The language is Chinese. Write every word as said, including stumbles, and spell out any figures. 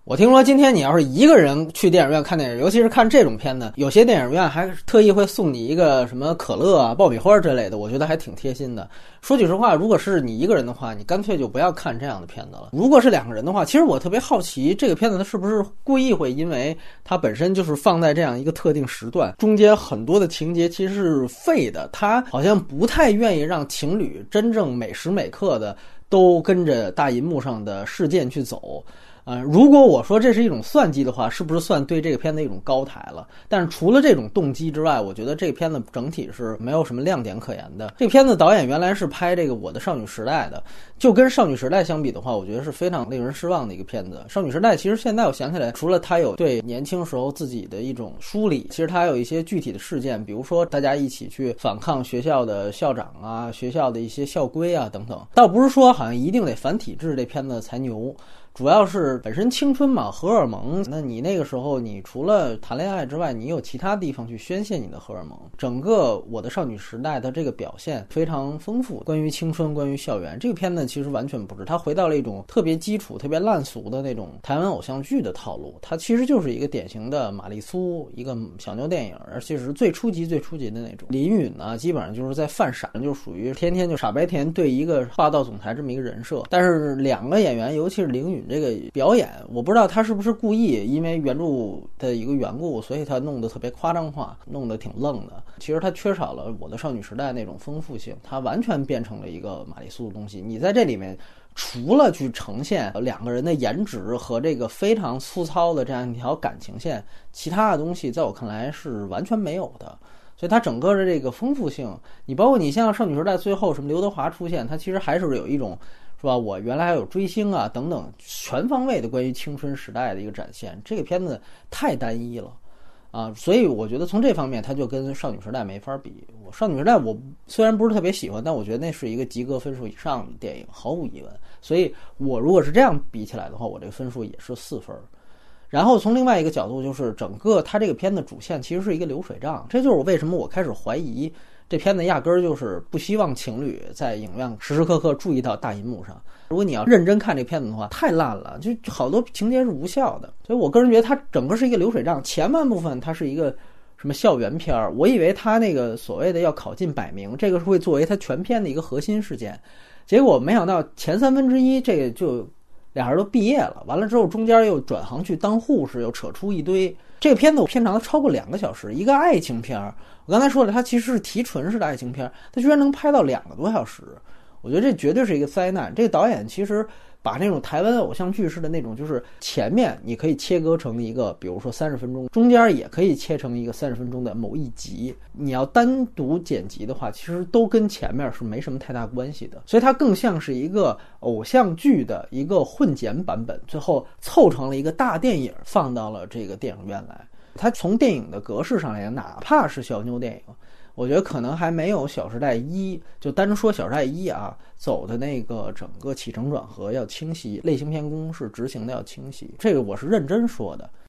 我听说今天你要是一个人去电影院看电影，尤其是看这种片子，有些电影院还特意会送你一个什么可乐啊、爆米花之类的，我觉得还挺贴心的。说句实话，如果是你一个人的话，你干脆就不要看这样的片子了。如果是两个人的话，其实我特别好奇，这个片子它是不是故意会因为它本身就是放在这样一个特定时段，中间很多的情节其实是废的，它好像不太愿意让情侣真正每时每刻的都跟着大银幕上的事件去走。呃，如果我说这是一种算计的话，是不是算对这个片子一种高抬了？但是除了这种动机之外，我觉得这个片子整体是没有什么亮点可言的。这个片子导演原来是拍这个《我的少女时代》的，就跟《少女时代》相比的话，我觉得是非常令人失望的一个片子。《少女时代》其实现在我想起来，除了它有对年轻时候自己的一种梳理，其实它还有一些具体的事件，比如说大家一起去反抗学校的校长啊、学校的一些校规啊等等。倒不是说好像一定得反体制这片子才牛。主要是本身青春嘛，荷尔蒙，那你那个时候你除了谈恋爱之外，你有其他地方去宣泄你的荷尔蒙。整个我的少女时代的这个表现非常丰富，关于青春，关于校园，这个片子其实完全不是，它回到了一种特别基础特别烂俗的那种台湾偶像剧的套路，它其实就是一个典型的玛丽苏，一个小妞电影，而且是最初级最初级的那种。林允呢基本上就是在犯傻，就属于天天就傻白甜对一个霸道总裁这么一个人设。但是两个演员，尤其是林允这个表演，我不知道他是不是故意因为原著的一个缘故，所以他弄得特别夸张化，弄得挺愣的。其实他缺少了我的少女时代那种丰富性，他完全变成了一个玛丽苏的东西。你在这里面除了去呈现两个人的颜值和这个非常粗糙的这样一条感情线，其他的东西在我看来是完全没有的。所以它整个的这个丰富性，你包括你像少女时代最后什么刘德华出现，它其实还是有一种是吧？我原来还有追星啊等等全方位的关于青春时代的一个展现。这个片子太单一了啊，所以我觉得从这方面它就跟少女时代没法比。我少女时代我虽然不是特别喜欢，但我觉得那是一个及格分数以上的电影，毫无疑问。所以我如果是这样比起来的话，我这个分数也是四分。然后从另外一个角度，就是整个它这个片的主线其实是一个流水账，这就是我为什么我开始怀疑这片子压根儿就是不希望情侣在影院时时刻刻注意到大银幕上。如果你要认真看这片子的话，太烂了，就好多情节是无效的。所以我个人觉得它整个是一个流水账，前半部分它是一个什么校园片儿，我以为它那个所谓的要考进百名，这个是会作为它全片的一个核心事件，结果没想到前三分之一这个就俩人都毕业了，完了之后中间又转行去当护士，又扯出一堆。这个片子片长超过两个小时，一个爱情片，我刚才说了，它其实是提纯式的爱情片，它居然能拍到两个多小时，我觉得这绝对是一个灾难。这个导演其实把那种台湾偶像剧式的那种，就是前面你可以切割成一个比如说三十分钟，中间也可以切成一个三十分钟的某一集，你要单独剪辑的话，其实都跟前面是没什么太大关系的。所以它更像是一个偶像剧的一个混剪版本，最后凑成了一个大电影放到了这个电影院来。它从电影的格式上来讲，哪怕是小妞电影，我觉得可能还没有《小时代一》，就单说《小时代一》啊，走的那个整个起承转合要清晰，类型片公式执行的要清晰，这个我是认真说的。